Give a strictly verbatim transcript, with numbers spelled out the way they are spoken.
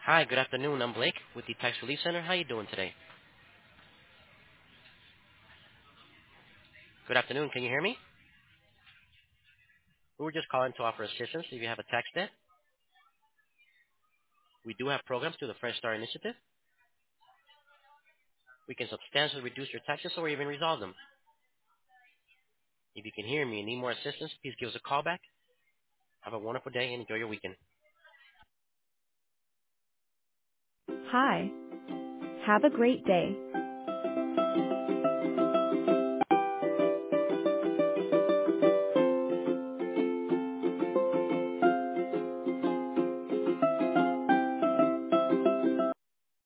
Hi, good afternoon. I'm Blake with the Tax Relief Center. How you doing today? Good afternoon. Can you hear me? We were just calling to offer assistance if you have a tax debt. We do have programs through the Fresh Start Initiative. We can substantially reduce your taxes or even resolve them. If you can hear me and need more assistance, please give us a call back. Have a wonderful day and enjoy your weekend. Hi. Have a great day.